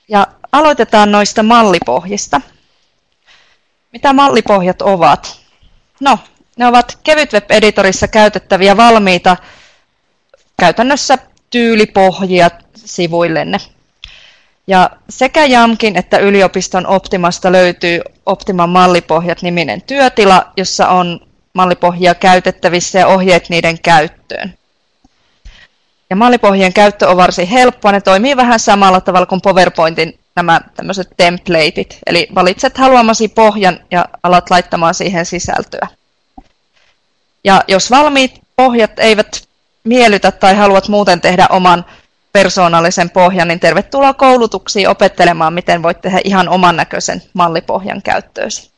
Ja aloitetaan noista mallipohjista. Mitä mallipohjat ovat? No, ne ovat Kevyt Web-editorissa käytettäviä valmiita käytännössä tyylipohjia sivuillenne. Ja sekä Jamkin että yliopiston Optimasta löytyy Optiman mallipohjat-niminen työtila, jossa on mallipohjia käytettävissä ja ohjeet niiden käyttöön. Ja mallipohjien käyttö on varsin helppoa, ne toimii vähän samalla tavalla kuin PowerPointin nämä tämmöiset templateit. Eli valitset haluamasi pohjan ja alat laittamaan siihen sisältöä. Ja jos valmiit pohjat eivät miellytä tai haluat muuten tehdä oman persoonallisen pohjan, niin tervetuloa koulutuksiin opettelemaan, miten voit tehdä ihan oman näköisen mallipohjan käyttöösi.